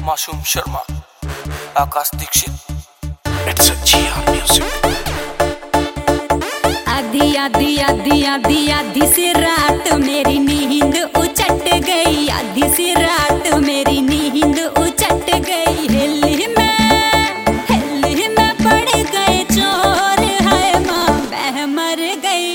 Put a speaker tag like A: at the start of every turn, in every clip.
A: Masoom Sharma, Akash Dixit. It's a GR music।
B: आधी आधी आधी आधी आधी सी रात मेरी नींद उचट गई, आधी सी रात मेरी नींद उचट गई। हिली में पड़ गए चोर, है माँ मैं मर गई।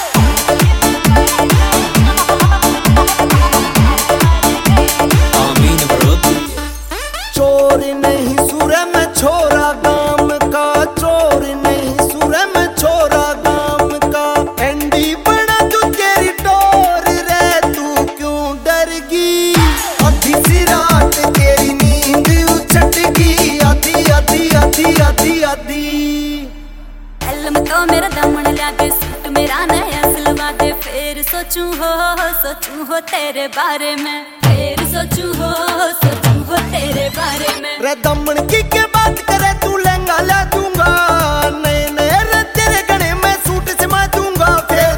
C: चोर नहीं सुर में छोरा गाम का, चोर नहीं सुर में छोरा गाम का। एंडी बना तू तेरी डोर रे, तू क्यों डर गई? आधी सी रात तेरी नींद उछट गई, आधी आधी आधी आधी आधी।
B: एलम तो मेरा दामन लागे, सूट मेरा नया सिलवा दे। फिर सोचूं हो तेरे बारे में, फिर सोचूं हो तेरे बारे में।
C: रे दमन की के बात करे तू, लहंगा ला दूंगा नए नए रे तेरे गणे में सूट सिमा दूंगा।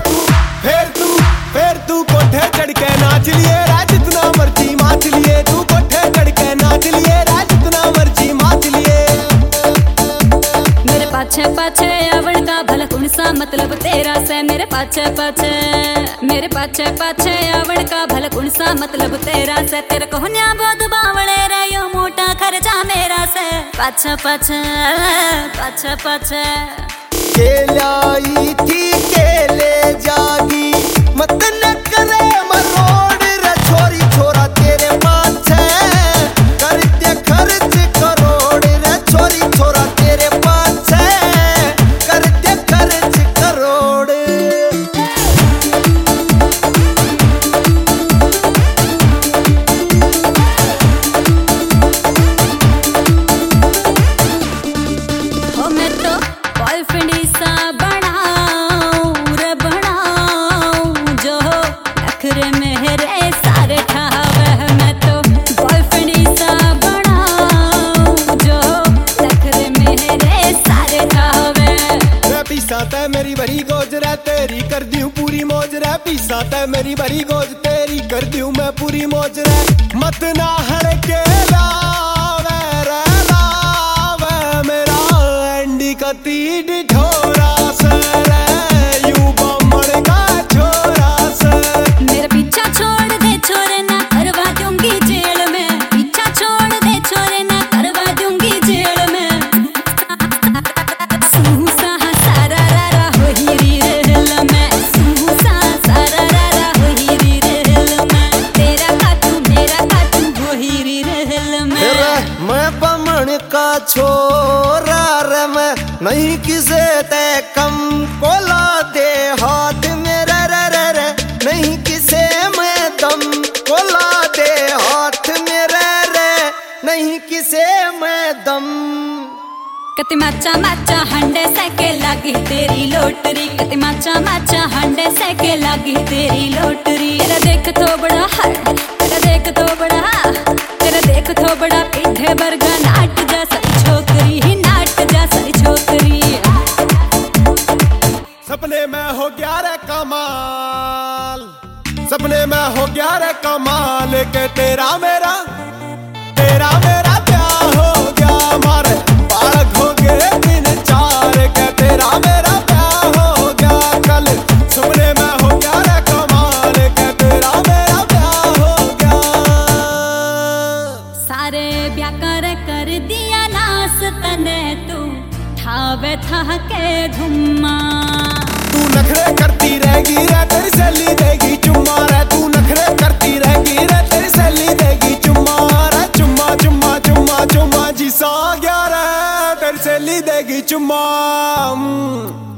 C: फिर तू कोठे चढ़ के नाच लिए रा, जितना मर्जी माच लिए। तू कोठे चढ़ के नाच लिए रा, जितना मर्जी माच लिए।
B: मेरे पाछे पाछे आवड़ का भला कौन सा मतलब तेरा से। मेरे पाछे पाछे आवड़ का भला कौन सा मतलब तेरा से। तेरे को न्या बहुत बावड़े रे, यो मोटा खर्चा मेरा से। पाछे पाछे
C: केलाई थी केले जागी, मत न करे मरोड़ रे छोरी छोरा तेरे पाछे। कर दे खर्च करोड़ रे छोरी छोरा तेरे पाछे। कर दे खर्च करोड़।
B: हो मैं तो बॉयफ्रेंड सा बनाऊं रे बनाऊं, जो नखरे मेरे सारे ठावे। मैं तो बॉयफ्रेंड सा बनाऊं, जो नखरे मेरे सारे ठावे।
C: रे पीसा ते मेरी भरी गोज रे, तेरी कर दियो पूरी मौज रे। पीसा ते मेरी भरी गोज, तेरी कर दियो मैं पूरी मौज रे। मत ना हर के लावे रे लावे, मेरा एंडी का तीर ढोरा से रे, यू बमड़ का छोरा से।
B: मेरा पीछा छोड़ दे छोरे, ना करवा दूंगी जेल में। पीछा छोड़ दे छोरे, ना करवा दूंगी जेल में। सूसा सारा रा हो ही रेल में, सूसा सारा रा हो ही रेल में। तेरा खातू मेरा खातू हो ही रेल में।
C: मैं बमण का छोरा रे, मैं नहीं किसे ते कम कोला दे हाथ मेरे रे रे रे। नहीं किसे मैं दम कोला दे हाथ मेरे रे, नहीं किसे मैं दम।
B: कति माचा हंडे सके लागी तेरी लोटरी, कति माचा हंडे सके लागी तेरी लोटरी। तेरा देख तो बड़ा है, तेरा देख तो बड़ा, तेरा देख तो बड़ा पीठे बरगा नाट जा सारी छोकरी, नाट जा सारी छोकरी।
C: सपने में हो गया रे कमाल, सपने में हो गया रे कमाल के तेरा मेरा प्यार हो गया। मारे बालक हो गए दिन चार के तेरा मेरा प्यार हो गया। कल सपने में हो गया रे कमाल के तेरा मेरा प्यार हो गया।
B: सारे ब्याह कर दिया नास तने, तू ठावे था के धुम्मा।
C: तू नखरे करती रहेगी रे, तेरी सहेली देगी चुम्मा रे। तू नखरे करती रहेगी रे, तेरी सहेली देगी चुम्मा रे। चुम्मा चुम्मा चुम्मा चुम्मा जी सा गया रे, तेरी सहेली देगी चुम्मा।